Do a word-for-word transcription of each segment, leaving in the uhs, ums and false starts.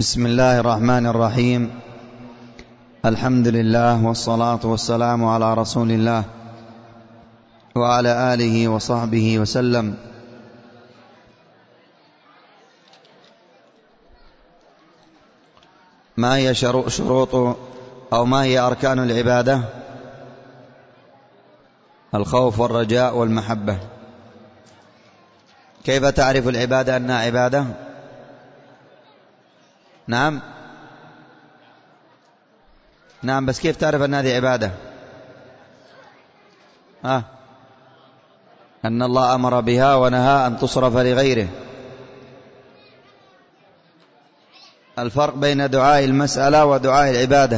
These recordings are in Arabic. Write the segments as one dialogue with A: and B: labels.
A: بسم الله الرحمن الرحيم. الحمد لله والصلاة والسلام على رسول الله وعلى آله وصحبه وسلم. ما هي شروط أو ما هي أركان العبادة؟ الخوف والرجاء والمحبة. كيف تعرف العبادة أنها عبادة؟ نعم نعم بس كيف تعرف أن هذه عبادة؟ آه. أن الله أمر بها ونهى أن تصرف لغيره. الفرق بين دعاء المسألة ودعاء العبادة.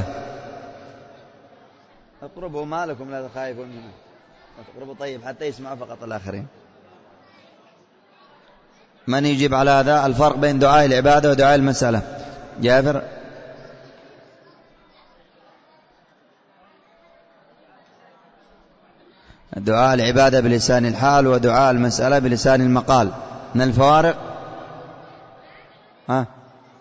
A: اقربوا ما لكم لا تخافون منه. اقربوا طيب حتى يسمعوا فقط الآخرين. من يجيب على هذا؟ الفرق بين دعاء العبادة ودعاء المسألة. جابر. دعاء العبادة بلسان الحال ودعاء المسألة بلسان المقال. من الفوارق؟ ها؟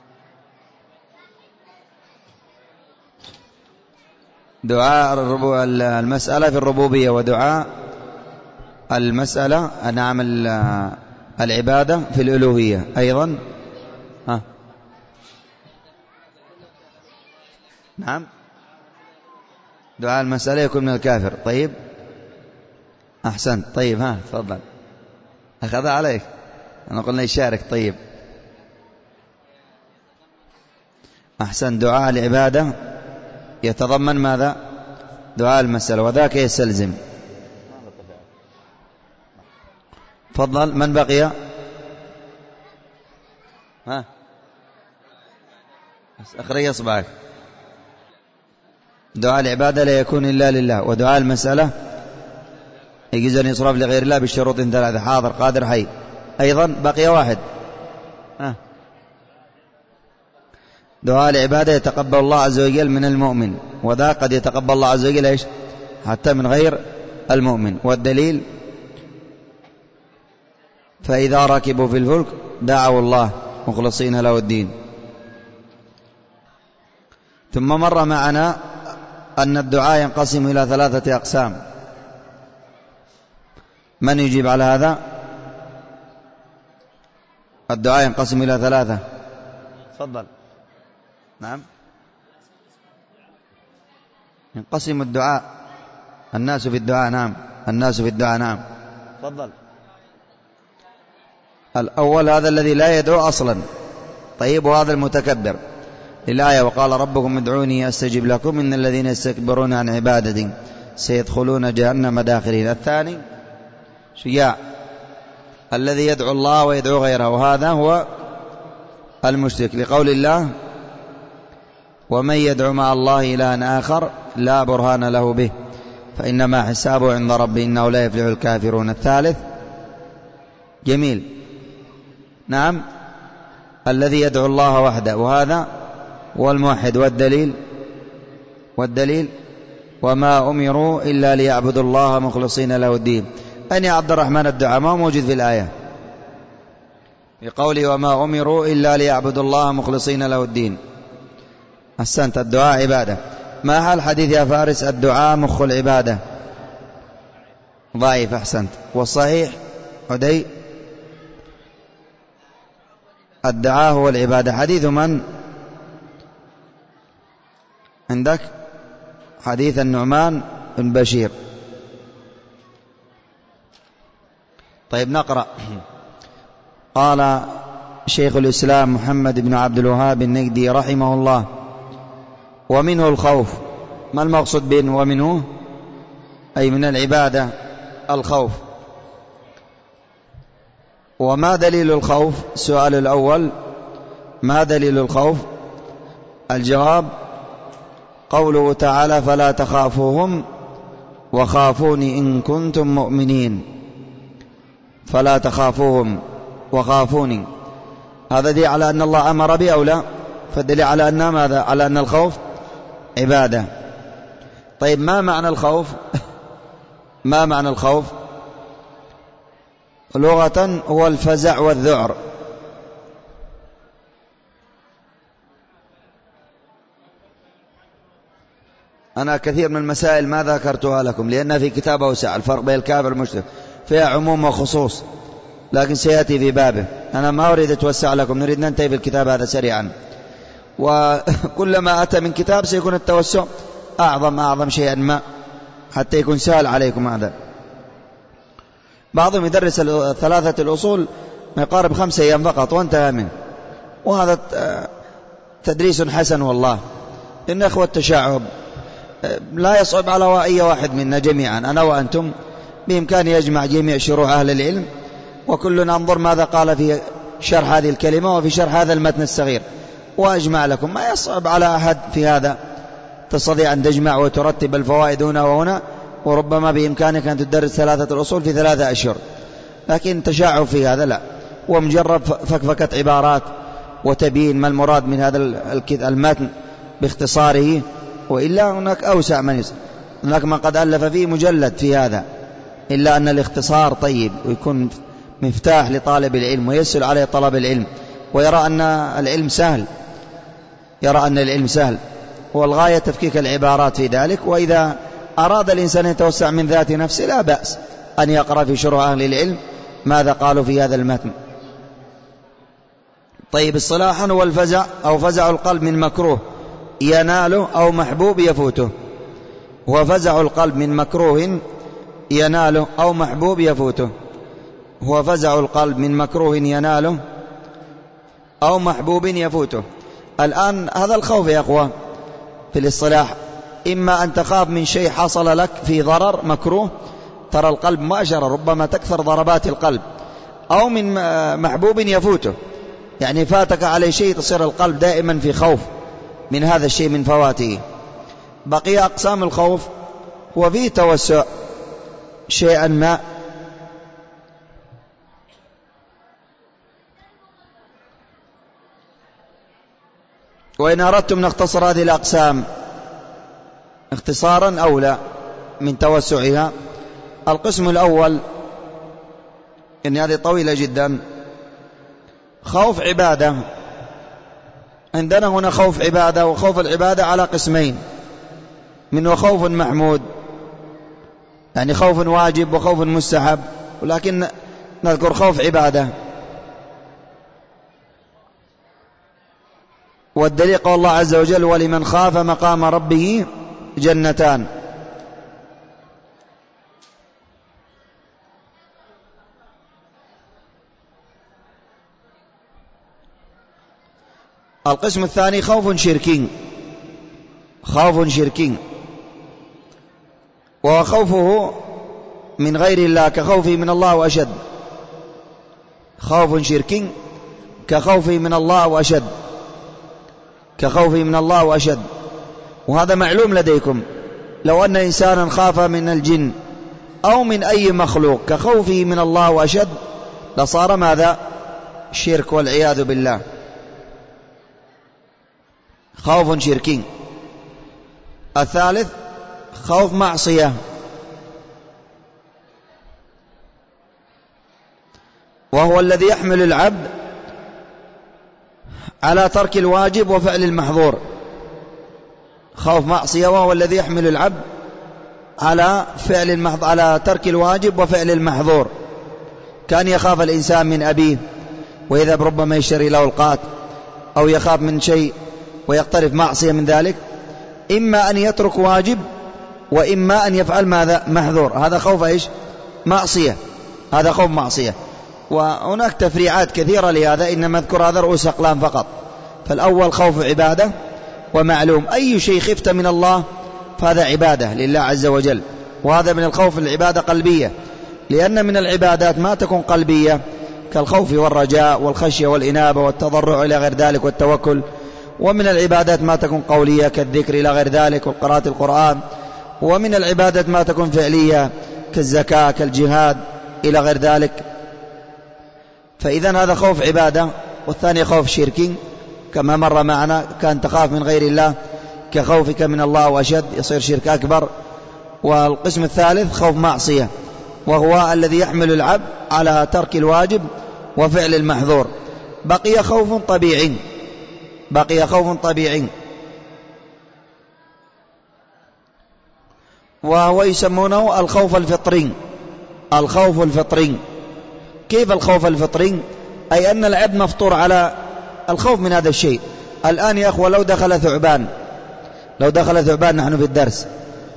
A: دعاء المسألة في الربوبية ودعاء المسألة نعم العبادة في الألوهية أيضا. ها؟ نعم دعاء المسألة يكون من الكافر. طيب أحسن. طيب ها تفضل. أخذ عليك أنا قلنا يشارك. طيب أحسن. دعاء العبادة يتضمن ماذا؟ دعاء المسألة وذاك يستلزم. تفضل. من بقي؟ ها أخرج إصبعك. دعاء العبادة لا يكون إلا لله، ودعاء المسألة يجوز أن يصرف لغير الله بالشروط ثلاثة: حاضر قادر حي. أيضا بقي واحد. ها دعاء العبادة يتقبل الله عز وجل من المؤمن، وذا قد يتقبل الله عز وجل إيش حتى من غير المؤمن. والدليل: فإذا ركبوا في الفلك دعوا الله مخلصين له الدين. ثم مر معنا أن الدعاء ينقسم إلى ثلاثة أقسام. من يجيب على هذا؟ الدعاء ينقسم إلى ثلاثة. تفضل. نعم ينقسم الدعاء الناس في الدعاء. نعم الناس في الدعاء. نعم تفضل. الأول هذا الذي لا يدعو أصلا. طيب وهذا المتكبر للآية: وقال ربكم ادعوني أستجب لكم إن الذين يستكبرون عن عبادتي سيدخلون جهنم داخرين. الثاني شجاع الذي يدعو الله ويدعو غيره، وهذا هو المشرك، لقول الله: ومن يدعو مع الله إلها آخر لا برهان له به فإنما حسابه عند ربه إنه لا يفلح الكافرون. الثالث جميل نعم الذي يدعو الله وحده، وهذا هو الموحد. والدليل والدليل وما أمروا إلا ليعبدوا الله مخلصين له الدين. أن يا عبد الرحمن الدعاء ما موجود في الآية بقوله وما أمروا إلا ليعبدوا الله مخلصين له الدين. أحسنت. الدعاء عبادة. ما حال حديث يا فارس الدعاء مخ العبادة؟ ضعيف. أحسنت. والصحيح عدي الدعاء هو العبادة. حديث من عندك؟ حديث النعمان بن بشير. طيب نقرأ. قال شيخ الإسلام محمد بن عبد الوهاب النجدي رحمه الله: ومنه الخوف. ما المقصود بين ومنه؟ أي من العبادة الخوف. وما دليل الخوف؟ السؤال الأول: ما دليل الخوف؟ الجواب: قوله تعالى: فلا تخافوهم وخافوني إن كنتم مؤمنين. فلا تخافوهم وخافوني، هذا دليل على أن الله أمر به أو لا؟ فالدليل على أن ماذا؟ على أن الخوف عبادة. طيب ما معنى الخوف؟ ما معنى الخوف؟ لغة هو الفزع والذعر. أنا كثير من المسائل ما ذكرتها لكم لأن في كتاب أوسع، الفرق بين الكافر والمشرك، فيها عموم وخصوص، لكن سيأتي في بابه. أنا ما أريد أتوسع لكم، نريد ننتهي في الكتاب هذا سريعا، وكلما أتى من كتاب سيكون التوسع أعظم أعظم شيئا ما حتى يكون سهل عليكم هذا. بعضهم يدرس ثلاثة الأصول ما يقارب خمسة أيام فقط وانتهى منه، وهذا تدريس حسن والله، إن أخوة التشعب لا يصعب على أي واحد منا جميعا، أنا وأنتم بإمكان يجمع جميع شروح أهل العلم، وكلنا انظر ماذا قال في شرح هذه الكلمة وفي شرح هذا المتن الصغير وأجمع لكم. ما يصعب على أحد في هذا، تستطيع أن تجمع وترتب الفوائد هنا وهنا، وربما بإمكانك أن تدرس ثلاثة الأصول في ثلاثة أشهر، لكن تشعب في هذا لا، ومجرد فكفكة عبارات وتبيين ما المراد من هذا المتن باختصاره، وإلا هناك أوسع من يسر، هناك من قد ألف فيه مجلد في هذا، إلا أن الاختصار طيب ويكون مفتاح لطالب العلم ويسهل عليه طلب العلم، ويرى أن العلم سهل، يرى أن العلم سهل، والغاية تفكيك العبارات في ذلك. وإذا أراد الإنسان يتوسع من ذات نفسه لا بأس أن يقرأ في شروح أهل العلم ماذا قالوا في هذا المتن. طيب، اصطلاحا هو الفزع أو فزع القلب من مكروه يناله أو محبوب يفوته. هو فزع القلب من مكروه يناله أو محبوب يفوته. هو فزع القلب من مكروه يناله أو محبوب يفوته. الآن هذا الخوف يا أخوة في الاصطلاح، إما أن تخاف من شيء حصل لك في ضرر مكروه، ترى القلب مؤجرة ربما تكثر ضربات القلب، أو من محبوب يفوته، يعني فاتك عليه شيء تصير القلب دائما في خوف من هذا الشيء من فواته. بقي أقسام الخوف وفيه توسع شيئا ما، وإن أردتم نختصر هذه الأقسام اختصارا أولى من توسعها. القسم الأول، إن هذه طويلة جدا، خوف عبادة. عندنا هنا خوف عبادة، وخوف العبادة على قسمين، منه خوف محمود يعني خوف واجب وخوف مستحب، ولكن نذكر خوف عبادة. والدليل قول الله عز وجل: ولمن خاف مقام ربه جنتان. القسم الثاني خوف شركي، خوف شركي، وهو خوفه من غير الله كخوفه من الله وأشد. خوف شركي كخوفه من الله وأشد، كخوفه من الله وأشد. وهذا معلوم لديكم، لو أن إنسانا خاف من الجن أو من أي مخلوق كخوفه من الله وأشد لصار ماذا؟ شرك والعياذ بالله. خوف شركي. الثالث خوف معصية، وهو الذي يحمل العبد على ترك الواجب وفعل المحظور. خوف معصية وهو الذي يحمل العبد على فعل المحظور، على ترك الواجب وفعل المحظور. كان يخاف الإنسان من أبيه ويذهب ربما يشتري له القات، أو يخاف من شيء ويقترف معصية من ذلك، إما أن يترك واجب وإما أن يفعل ماذا؟ محظور. هذا خوف إيش؟ معصية، هذا خوف معصية. وهناك تفريعات كثيرة لهذا، إنما أذكر هذا رؤوس أقلام فقط. فالأول خوف عبادة، ومعلوم أي شيء خفت من الله فهذا عبادة لله عز وجل، وهذا من الخوف العبادة قلبية، لأن من العبادات ما تكون قلبية كالخوف والرجاء والخشية والإنابة والتضرع إلى غير ذلك والتوكل، ومن العبادات ما تكون قولية كالذكر إلى غير ذلك وقراءة القرآن، ومن العبادات ما تكون فعلية كالزكاة كالجهاد إلى غير ذلك. فإذا هذا خوف عبادة. والثاني خوف شركي كما مر معنا، كان تخاف من غير الله كخوفك من الله وأشد، يصير شرك أكبر. والقسم الثالث خوف معصية، وهو الذي يحمل العبد على ترك الواجب وفعل المحظور. بقي خوف طبيعي، بقي خوف طبيعي وهو يسمونه الخوف الفطري. الخوف الفطري، كيف الخوف الفطري؟ أي أن العبد مفطور على الخوف من هذا الشيء. الآن يا أخوة، لو دخل ثعبان لو دخل ثعبان نحن في الدرس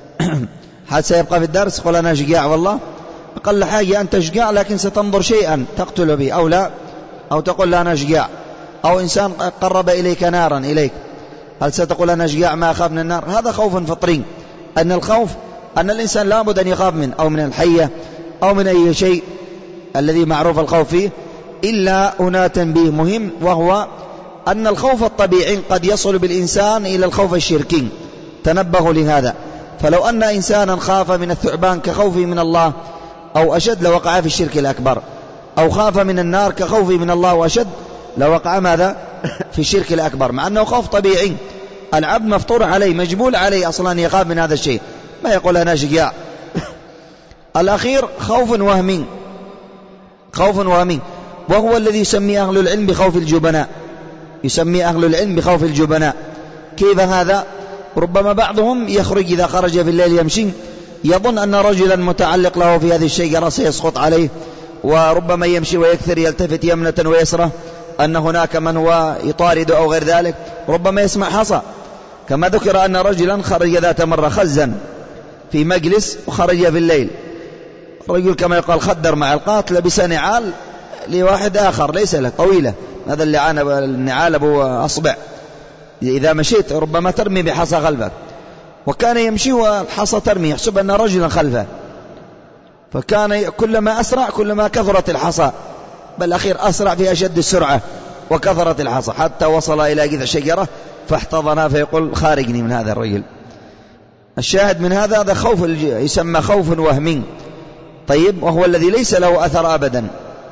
A: حد سيبقى في الدرس؟ قل أنا شجاع والله، أقل حاجة أنت شجاع، لكن ستنظر شيئا تقتل به أو لا، أو تقول لا أنا شجاع. أو إنسان قرب إليك نارا إليك، هل ستقول أنا شجاع ما أخاف من النار؟ هذا خوف فطري. أن الخوف أن الإنسان لابد أن يخاف منه، أو من الحية أو من أي شيء الذي معروف الخوف فيه. إلا هنا تنبيه مهم، وهو أن الخوف الطبيعي قد يصل بالإنسان إلى الخوف الشركي. تنبهوا لهذا. فلو أن إنسانا خاف من الثعبان كخوفه من الله أو أشد لوقع في الشرك الأكبر، أو خاف من النار كخوفه من الله وأشد لوقع ماذا؟ في الشرك الأكبر، مع أنه خوف طبيعي العبد مفطور عليه، مجبول عليه أصلا يخاف من هذا الشيء، ما يقول أنا شجاع. الأخير خوف وهمي، خوف وهمي، وهو الذي يسمي أهل العلم بخوف الجبناء. يسمي أهل العلم بخوف الجبناء. كيف هذا؟ ربما بعضهم يخرج إذا خرج في الليل يمشي، يظن أن رجلا متعلق له في هذه الشجرة سيسقط عليه، وربما يمشي ويكثر يلتفت يمنة ويسرة أن هناك من هو يطارد أو غير ذلك، ربما يسمع حصى. كما ذكر أن رجلا خرج ذات مرة خزا في مجلس وخرج في الليل، رجل كما يقال خدر مع القات، لبس نعال لواحد آخر ليس له طويلة، هذا اللي عانى النعال أبو أصبع، إذا مشيت ربما ترمي بحصى خلفك، وكان يمشي والحصى ترمي، يحسب أن رجلا خلفه، فكان كلما أسرع كلما كثرت الحصى، بل أخير أسرع في أشد السرعة وكثرت الحصى، حتى وصل إلى جذع شجرة فاحتضنها، فيقول خارجني من هذا الرجل. الشاهد من هذا هذا خوف يسمى خوف وهمي، طيب، وهو الذي ليس له أثر أبدا.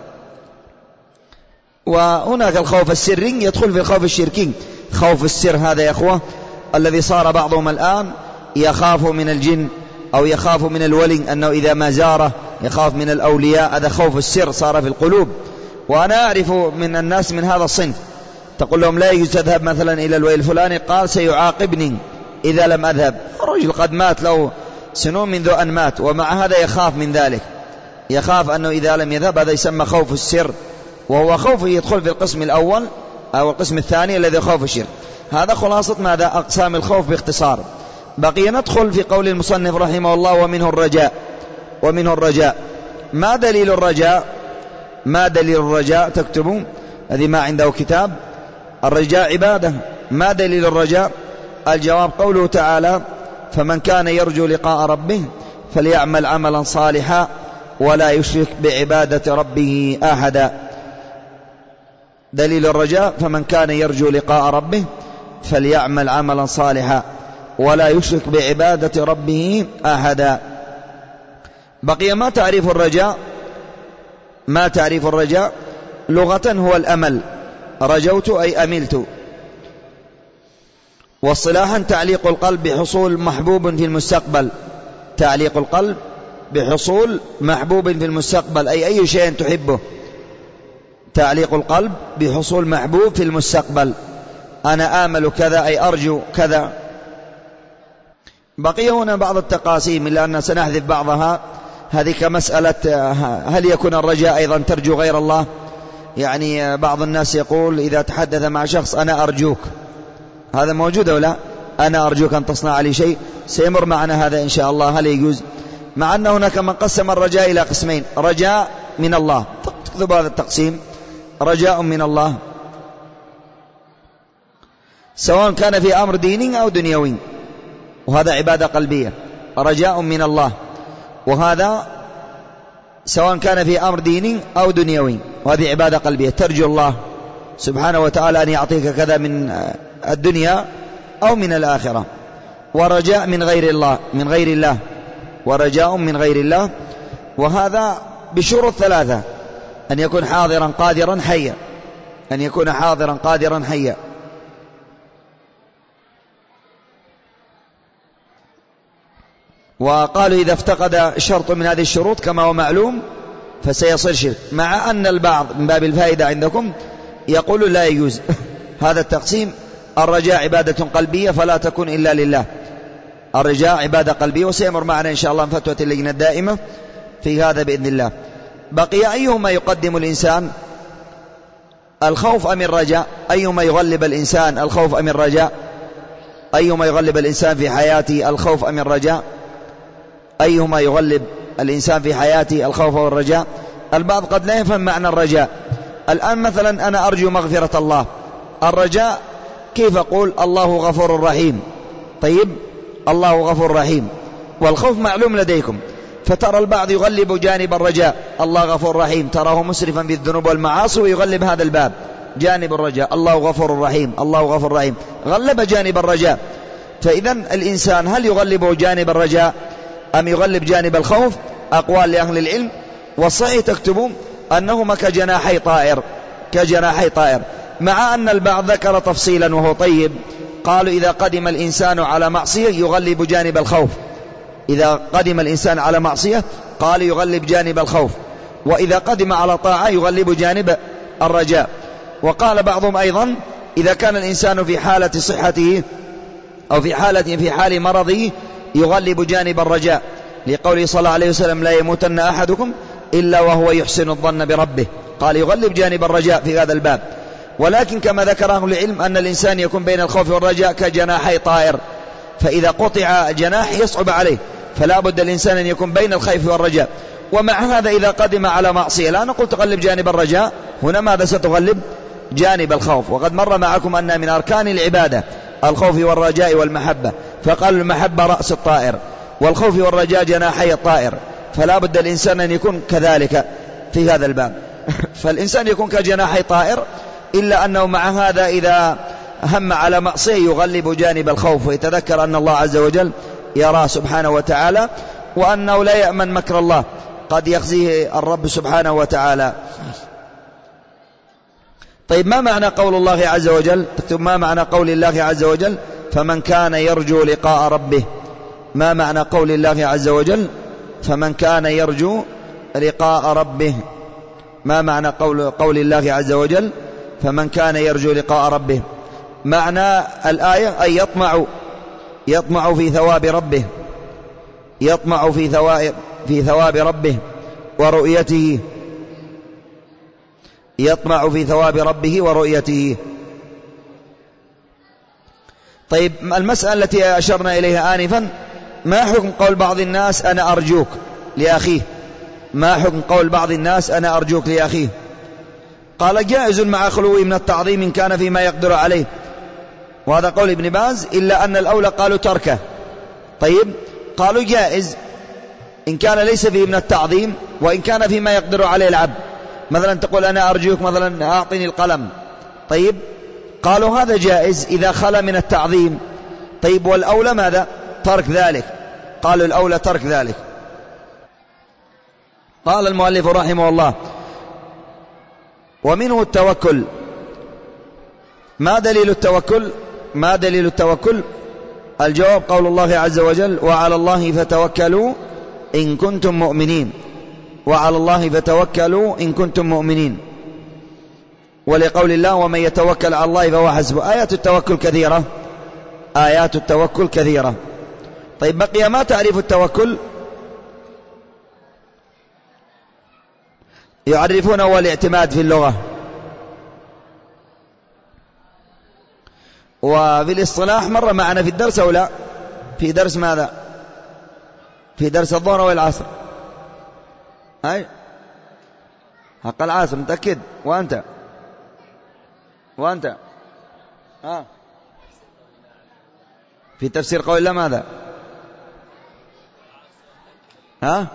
A: وهناك الخوف السري يدخل في الخوف الشركي. خوف السر هذا يا أخوة الذي صار بعضهم الآن يخاف من الجن أو يخاف من الولي، أنه إذا ما زاره يخاف من الأولياء، هذا خوف السر صار في القلوب. وأنا أعرف من الناس من هذا الصنف، تقول لهم لا يجوز تذهب مثلا إلى الولي الفلاني، قال سيعاقبني إذا لم أذهب. الرجل قد مات له سنون منذ أن مات، ومع هذا يخاف من ذلك، يخاف أنه إذا لم يذهب. هذا يسمى خوف السر، وهو خوف يدخل في القسم الأول أو القسم الثاني الذي خوف الشرك. هذا خلاصة ماذا؟ أقسام الخوف باختصار. بقي ندخل في قول المصنف رحمه الله ومنه الرجاء. ومنه الرجاء، ما دليل الرجاء؟ ما دليل الرجاء؟ تكتبوا، هذه ما عنده كتاب. الرجاء عبادة. ما دليل الرجاء؟ الجواب قوله تعالى فمن كان يرجو لقاء ربه فليعمل عملا صالحا ولا يشرك بعبادة ربه أحدا. دليل الرجاء فمن كان يرجو لقاء ربه فليعمل عملا صالحا ولا يشرك بعبادة ربه أحدا. بقي ما تعريف الرجاء؟ ما تعريف الرجاء؟ لغة هو الأمل، رجوت أي أملت. واصطلاحا تعليق القلب بحصول محبوب في المستقبل. تعليق القلب بحصول محبوب في المستقبل، أي أي شيء تحبه. تعليق القلب بحصول محبوب في المستقبل، أنا آمل كذا أي أرجو كذا. بقي هنا بعض التقاسيم إلا أن سنحذف بعضها. هذه كمسألة هل يكون الرجاء أيضا ترجو غير الله؟ يعني بعض الناس يقول إذا تحدث مع شخص أنا أرجوك، هذا موجود أو لا؟ أنا أرجوك أن تصنع لي شيء، سيمر معنا هذا إن شاء الله. هل يجوز؟ مع أن هناك من قسم الرجاء إلى قسمين، رجاء من الله، تكتب هذا التقسيم، رجاء من الله سواء كان في أمر ديني أو دنيوي، وهذا عبادة قلبية. رجاء من الله، وهذا سواء كان في أمر ديني أو دنيوي، وهذه عبادة قلبية، ترجو الله سبحانه وتعالى أن يعطيك كذا من الدنيا أو من الآخرة. ورجاء من غير الله، من غير الله، ورجاء من غير الله، وهذا بشروط ثلاثة: أن يكون حاضرا قادرا حيا، أن يكون حاضرا قادرا حيا. وقالوا إذا افتقد شرط من هذه الشروط كما هو معلوم فسيصير شرك، مع أن البعض من باب الفائدة عندكم يقول لا يجوز هذا التقسيم. الرجاء عبادة قلبية فلا تكون إلا لله، الرجاء عبادة قلبية، وسيمر معنا إن شاء الله من فتوى اللجنة الدائمة في هذا بإذن الله. بقي أيهما يقدم الإنسان، الخوف أم الرجاء؟ أيهما يغلب الإنسان، الخوف أم الرجاء؟ أيهما يغلب الإنسان في حياته، الخوف أم الرجاء؟ أيهما يغلب الإنسان في حياته، الخوف أو الرجاء؟ البعض قد لا يفهم معنى الرجاء. الآن مثلا أنا أرجو مغفرة الله، الرجاء كيف أقول الله غفور رحيم؟ طيب الله غفور رحيم، والخوف معلوم لديكم، فترى البعض يغلب جانب الرجاء، الله غفور رحيم، تراه مسرفا في الذنوب والمعاصي ويغلب هذا الباب جانب الرجاء، الله غفور رحيم، الله غفور رحيم، غلب جانب الرجاء. فإذا الإنسان هل يغلب جانب الرجاء أم يغلب جانب الخوف؟ أقوال لأهل العلم، والصحيح تكتبون أنهما كجناحي طائر، كجناحي طائر، مع أن البعض ذكر تفصيلا وهو طيب، قالوا إذا قدم الإنسان على معصية يغلب جانب الخوف، إذا قدم الإنسان على معصية قال يغلب جانب الخوف، وإذا قدم على طاعة يغلب جانب الرجاء. وقال بعضهم أيضا إذا كان الإنسان في حالة صحته أو في حالة في حال مرضه يغلب جانب الرجاء، لقوله صلى الله عليه وسلم لا يموتن أحدكم إلا وهو يحسن الظن بربه، قال يغلب جانب الرجاء في هذا الباب. ولكن كما ذكر أهل العلم أن الإنسان يكون بين الخوف والرجاء كجناحي طائر، فإذا قطع جناح يصعب عليه، فلا بد الإنسان أن يكون بين الخوف والرجاء. ومع هذا إذا قدم على معصية لا نقول تغلب جانب الرجاء، هنا ماذا ستغلب؟ جانب الخوف. وقد مر معكم أن من أركان العبادة الخوف والرجاء والمحبة، فقال المحبة رأس الطائر والخوف والرجاء جناحي الطائر، فلا بد الإنسان أن يكون كذلك في هذا الباب. فالإنسان يكون كجناحي طائر، إلا أنه مع هذا إذا هم على معصية يغلب جانب الخوف، ويتذكر أن الله عز وجل يراه سبحانه وتعالى، وأنه لا يأمن مكر الله، قد يخزيه الرب سبحانه وتعالى. طيب ما معنى قول الله عز وجل؟ تكتب ما معنى قول الله عز وجل فمن كان يرجو لقاء ربه. ما معنى قول الله عز وجل فمن كان يرجو لقاء ربه؟ ما معنى قول, قول الله عز وجل فمن كان يرجو لقاء ربه؟ معنى الآية أي يطمع يطمع في ثواب ربه، يطمع في ثواب في ثواب ربه ورؤيته، يطمع في ثواب ربه ورؤيته. طيب المسألة التي أشرنا إليها آنفا، ما حكم قول بعض الناس أنا أرجوك لأخيه؟ ما حكم قول بعض الناس أنا أرجوك لأخيه؟ قال جائز مع خلوه من التعظيم إن كان فيما يقدر عليه، وهذا قول ابن باز، إلا أن الأولى قالوا تركه. طيب قالوا جائز إن كان ليس فيه من التعظيم، وإن كان فيما يقدر عليه العبد، مثلا تقول أنا أرجوك مثلا أعطني القلم، طيب قالوا هذا جائز إذا خلا من التعظيم. طيب والأولى ماذا؟ ترك ذلك، قالوا الأولى ترك ذلك. قال المؤلف رحمه الله ومنه التوكل. ما دليل التوكل؟ ما دليل التوكل؟ الجواب قول الله عز وجل وعلى الله فتوكلوا إن كنتم مؤمنين، وعلى الله فتوكلوا إن كنتم مؤمنين. ولقول الله ومن يتوكل على الله فهو حسبه. آيات التوكل كثيرة، آيات التوكل كثيرة. طيب بقي ما تعريف التوكل؟ يعرفونه هو الاعتماد في اللغة، وفي الاصطلاح مر معنا في الدرس أو لا؟ في درس ماذا؟ في درس الظهر والعصر. أي حق العصر متأكد؟ وأنت وأنت ها في تفسير قول الله ماذا؟ ها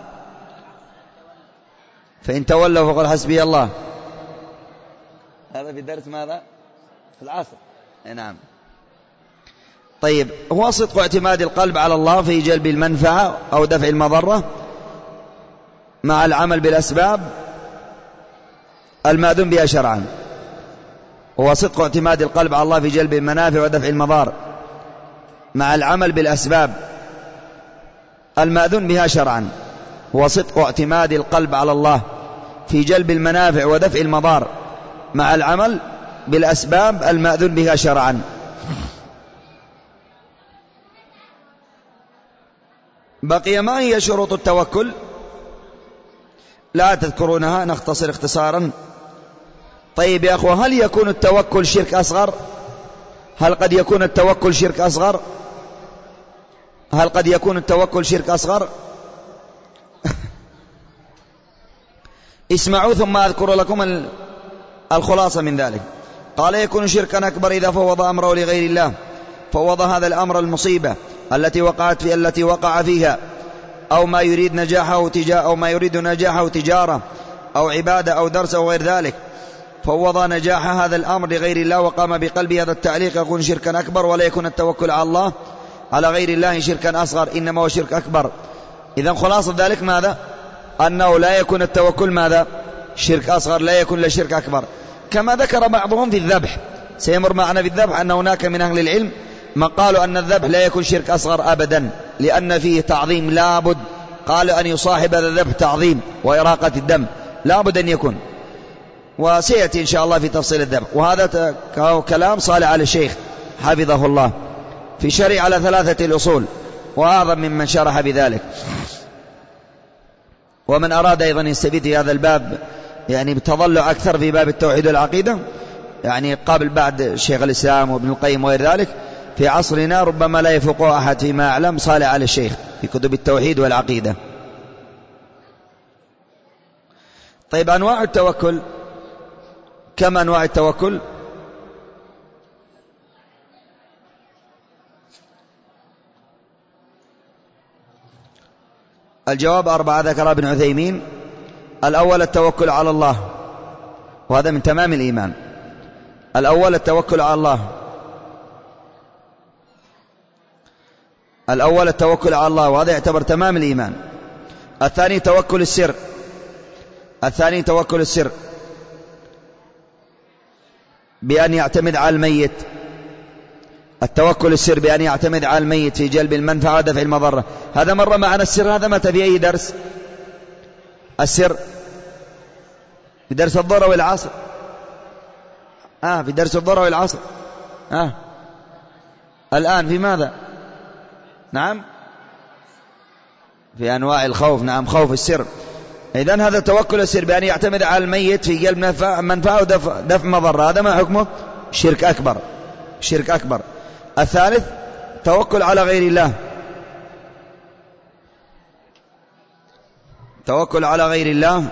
A: فإن تولوا فقل حسبي الله. هذا في درس ماذا؟ في العصر. نعم. طيب هو صدق اعتماد القلب على الله في جلب المنفعة أو دفع المضرة مع العمل بالأسباب المأذون بها شرعا. هو صدق اعتماد القلب على الله في جلب المنافع ودفع المضار مع العمل بالأسباب المأذون بها شرعا. هو صدق اعتماد القلب على الله في جلب المنافع ودفع المضار مع العمل بالأسباب المأذون بها شرعا. بقي ما هي شروط التوكل؟ لا تذكرونها، نختصر اختصارا. طيب يا أخوة، هل يكون التوكل شرك أصغر؟ هل قد يكون التوكل شرك أصغر؟ هل قد يكون التوكل شرك أصغر؟ اسمعوا ثم أذكر لكم الخلاصة من ذلك. قال يكون شركا أكبر إذا فوض أمره لغير الله، فوض هذا الأمر المصيبة التي وقعت في التي وقع فيها، أو ما يريد نجاحه تجارة أو ما يريد نجاحه تجارة أو عبادة أو درس أو غير ذلك، فوض نجاح هذا الأمر لغير الله وقام بقلبه هذا التعليق، يكون شركا أكبر. ولا يكون التوكل على الله على غير الله شركا أصغر، إنما هو شرك أكبر. إذن خلاصة ذلك ماذا؟ أنه لا يكون التوكل ماذا؟ شرك أصغر، لا يكون لشرك أكبر. كما ذكر بعضهم في الذبح، سيمر معنا في الذبح أن هناك من أهل العلم من قالوا أن الذبح لا يكون شرك أصغر أبدا، لأن فيه تعظيم لابد، قالوا أن يصاحب هذا الذبح تعظيم وإراقة الدم لابد أن يكون، وسيأتي إن شاء الله في تفصيل الذبح. وهذا كلام صالح على الشيخ حفظه الله في شرع على ثلاثة الأصول، وأعظم ممن شرح بذلك. ومن أراد أيضا يستفيد في هذا الباب يعني بتضلع أكثر في باب التوحيد والعقيدة، يعني قابل بعد شيخ الإسلام وابن القيم وغير ذلك في عصرنا ربما لا يفوق أحد فيما أعلم صالح على الشيخ في كتب التوحيد والعقيدة. طيب أنواع التوكل، كم أنواع التوكل؟ الجواب أربعة ذكر ابن عثيمين. الأول التوكل على الله، وهذا من تمام الإيمان. الأول التوكل على الله، الأول التوكل على الله، وهذا يعتبر تمام الإيمان. الثاني توكل السر، الثاني توكل السر بأن يعتمد على الميت، التوكل السر بأن يعتمد على الميت في جلب المنفعة ودفع المضرة. هذا مر معنا السر، هذا متى في أي درس؟ السر في درس الظهر والعصر، آه في درس الظهر والعصر، آه الآن في ماذا؟ نعم في أنواع الخوف، نعم خوف السر. إذن هذا توكل السر بأن يعتمد على الميت في جلب منفعة ودفع دفع مضرة، هذا ما حكمه؟ شرك أكبر، شرك أكبر. الثالث توكل على غير الله، توكل على غير الله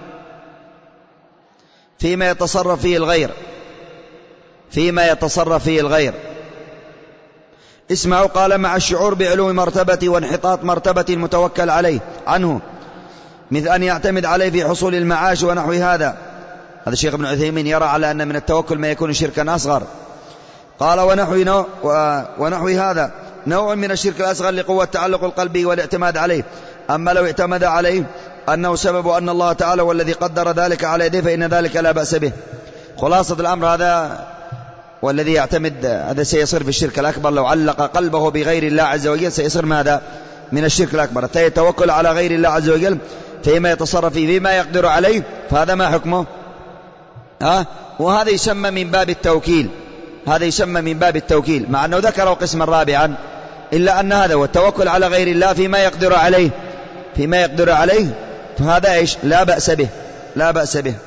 A: فيما يتصرف فيه الغير، فيما يتصرف فيه الغير. اسمعوا، قال مع الشعور بعلو مرتبة وانحطاط مرتبة المتوكل عليه عنه، مثل أن يعتمد عليه في حصول المعاش ونحو هذا. هذا الشيخ ابن عثيمين يرى على أن من التوكل ما يكون شركا أصغر. قال ونحو, نوع ونحو هذا نوع من الشرك الأصغر لقوة تعلق القلب والاعتماد عليه. أما لو اعتمد عليه أنه سبب أن الله تعالى والذي قدر ذلك على يديه فإن ذلك لا بأس به. خلاصة الأمر هذا، والذي يعتمد هذا سيصير في الشرك الأكبر. لو علق قلبه بغير الله عز وجل سيصير ماذا؟ من الشرك الأكبر. التوكل على غير الله عز وجل فيما يتصرف فيه فيما يقدر عليه، فهذا ما حكمه؟ ها؟ وهذا يسمى من باب التوكيل، هذا يسمى من باب التوكيل، مع أنه ذكره قسما رابعا، إلا أن هذا هو التوكل على غير الله فيما يقدر عليه، فيما يقدر عليه، فهذا إيش؟ لا بأس به، لا بأس به.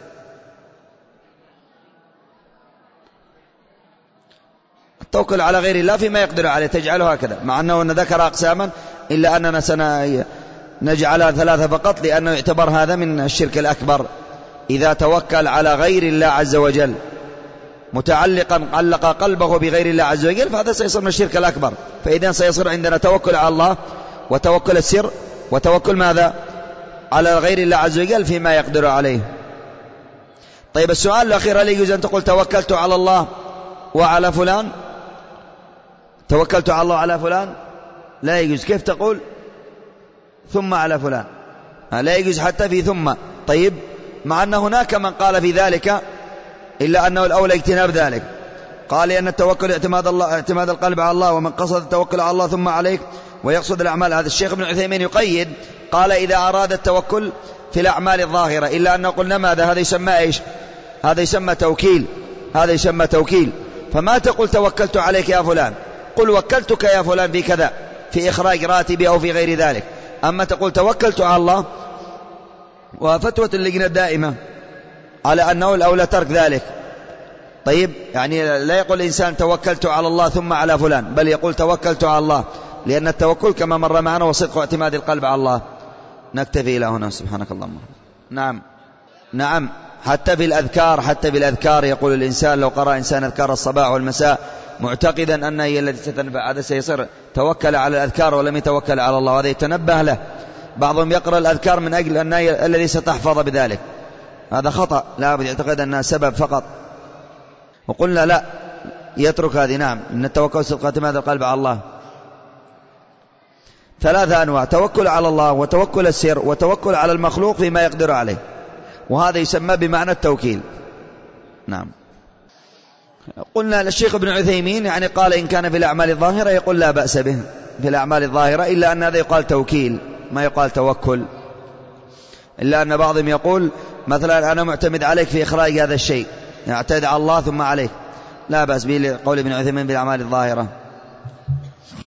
A: التوكل على غير الله فيما يقدر عليه تجعله هكذا، مع أنه ذكر أقساما، إلا أننا سنجعلها ثلاثة فقط، لأنه يعتبر هذا من الشرك الأكبر. إذا توكل على غير الله عز وجل متعلقا علق قلبه بغير الله عز وجل فهذا سيصير من الشرك الأكبر. فإذا سيصير عندنا توكل على الله وتوكل السر وتوكل ماذا؟ على غير الله عز وجل فيما يقدر عليه. طيب السؤال الأخير، هل يجوز أن تقول توكلت على الله وعلى فلان؟ توكلت على الله على فلان لا يجوز. كيف تقول ثم على فلان؟ لا يجوز حتى في ثم. طيب مع أن هناك من قال في ذلك، إلا أنه الأولى اجتناب ذلك. قال لأن التوكل اعتماد الله، اعتماد القلب على الله، ومن قصد التوكل على الله ثم عليك ويقصد الأعمال. هذا الشيخ ابن عثيمين يقيد، قال إذا أراد التوكل في الأعمال الظاهرة، إلا أن قلنا ماذا؟ هذا يسمى إيش؟ هذا يسمى توكيل، هذا يسمى توكيل. فما تقول توكلت عليك يا فلان، قل وكلتك يا فلان في كذا، في إخراج راتبي أو في غير ذلك. أما تقول توكلت على الله، وفتوى اللجنة الدائمة على أنه الأولى ترك ذلك. طيب يعني لا يقول الإنسان توكلت على الله ثم على فلان، بل يقول توكلت على الله، لأن التوكل كما مر معنا وصدق اعتماد القلب على الله. نكتفي إلى هنا، سبحانك اللهم. نعم نعم حتى في الأذكار، حتى في الأذكار يقول الإنسان لو قرأ إنسان أذكار الصباح والمساء معتقدا أنها هي التي ستنفع، هذا سيصير توكل على الأذكار ولم يتوكل على الله، وهذا يتنبه له. بعضهم يقرأ الأذكار من أجل أنها الذي ستحفظ بذلك، هذا خطأ، لا بد يعتقد أنها سبب فقط. وقلنا لا، يترك هذه. نعم إن التوكل صدق اعتماد القلب على الله. ثلاثة أنواع: توكل على الله، وتوكل السر، وتوكل على المخلوق فيما يقدر عليه، وهذا يسمى بمعنى التوكيل. نعم. قلنا للشيخ ابن عثيمين يعني قال إن كان في الأعمال الظاهرة يقول لا بأس به في الأعمال الظاهرة، إلا أن هذا يقال توكيل ما يقال توكل، إلا أن بعضهم يقول مثلا أنا معتمد عليك في إخراج هذا الشيء، اعتمد على الله ثم عليك، لا بأس به لقول ابن عثيمين بالأعمال الظاهرة.